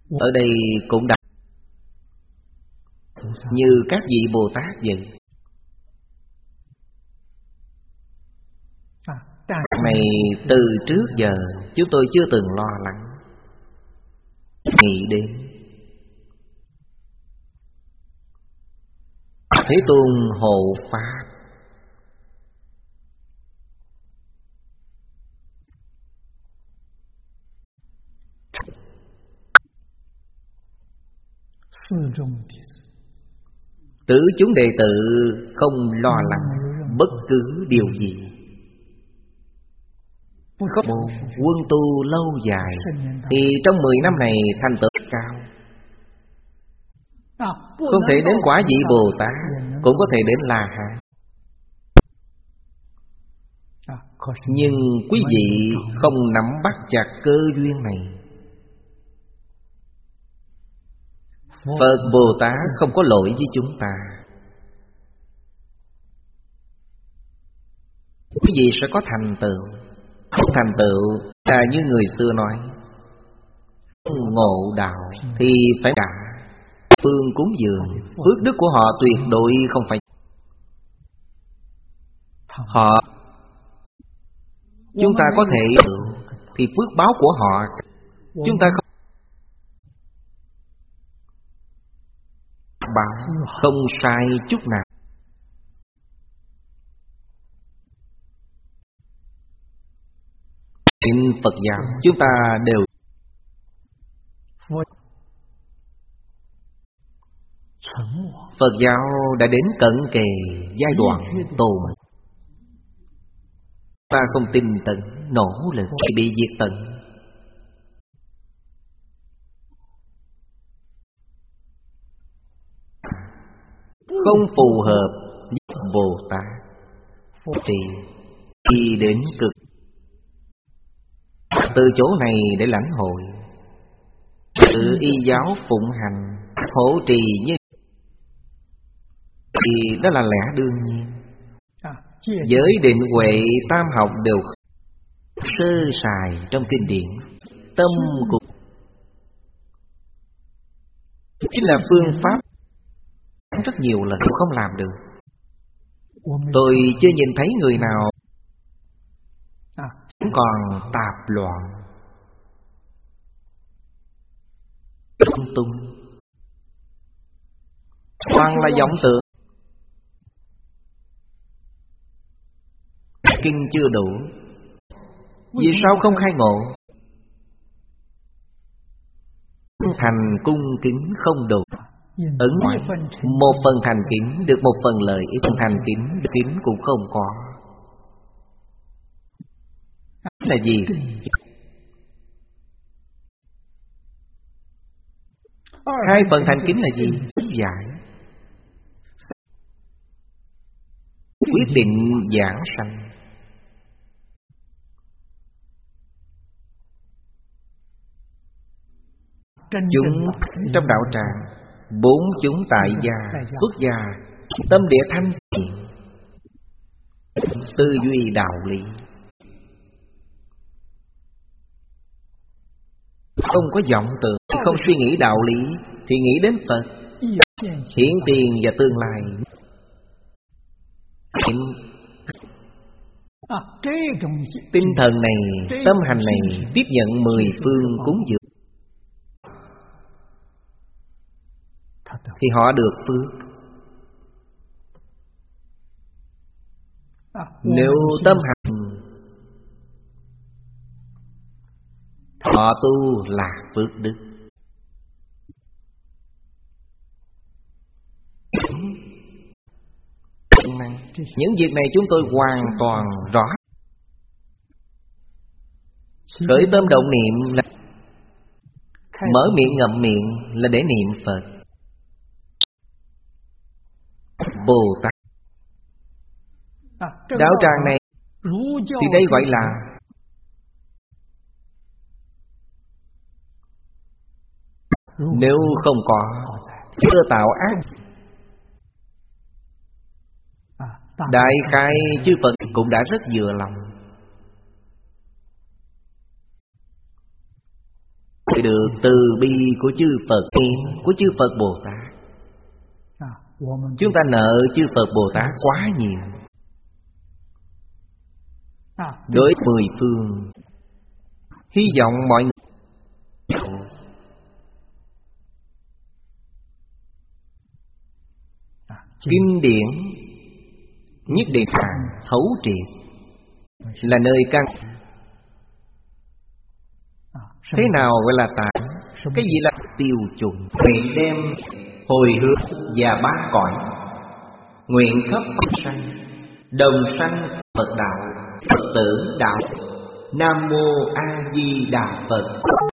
Ở đây cũng đặt như các vị Bồ Tát vậy. Này từ trước giờ chúng tôi chưa từng lo lắng nghĩ đến. Thế Tôn hộ pháp, tứ chúng đệ tử không lo lắng bất cứ điều gì. Có một quân tu lâu dài thì trong 10 năm này thành tựu cao. Không thể đến quả vị Bồ Tát, cũng có thể đến La Hán. Nhưng quý vị không nắm bắt chặt cơ duyên này. Phật Bồ Tát không có lỗi với chúng ta. Quý vị sẽ có thành tựu. Thành tựu là như người xưa nói, ngộ đạo thì phải trả phương cúng dường. Phước đức của họ tuyệt đối không phải. Họ chúng ta có thể thì phước báo của họ chúng ta không báo, không sai chút nào. Tin Phật giáo chúng ta đều Phật giáo đã đến cận kề giai đoạn tồn. Ta không tin tận, nỗ lực bị diệt tận. Không phù hợp với Bồ Tát thì đi đến cực. Từ chỗ này để lãnh hội, tự y giáo phụng hành, hộ trì như thì đó là lẽ đương nhiên. Giới định huệ tam học đều sơ sài trong kinh điển. Tâm của chính là phương pháp rất nhiều lần tôi không làm được. Tôi chưa nhìn thấy người nào cũng còn tạp loạn lung tung, toàn là vọng tưởng. Kinh chưa đủ, vì sao không khai ngộ? Thành cung kính không đủ. Ấn ngoại một phần thành kính được một phần lợi ích, phần thành kính cũng không có. Là gì? Hai phần thành kính là gì? Giải quyết định giảng sanh. Chúng trong đạo tràng, bốn chúng tại gia, xuất gia, tâm địa thanh thiện, tư duy đạo lý, không có vọng tưởng, không suy nghĩ đạo lý thì nghĩ đến Phật, hiện tiền và tương lai. Tinh thần này, tâm hành này tiếp nhận 10 phương cúng dường thì họ được phước. Nếu tâm hành họ tu là phước đức. Những việc này chúng tôi hoàn toàn rõ. Khởi tâm động niệm là mở miệng ngậm miệng là để niệm Phật. Bồ Tát đạo tràng này thì đây gọi là nếu không có chưa tạo ác. Đại khai chư Phật cũng đã rất vừa lòng. được từ bi của chư Phật, của chư Phật Bồ Tát. Chúng ta nợ chư Phật Bồ Tát quá nhiều. Đối 10 phương, hy vọng mọi người kinh điển nhất định hàng thấu triệt, là nơi căn. Thế nào gọi là tạng? Cái gì là tiêu chuẩn? Nguyện đem hồi hướng và ba cõi, nguyện khắp sanh đồng sanh Phật đạo, Phật tử đạo. Nam mô A Di Đà Phật.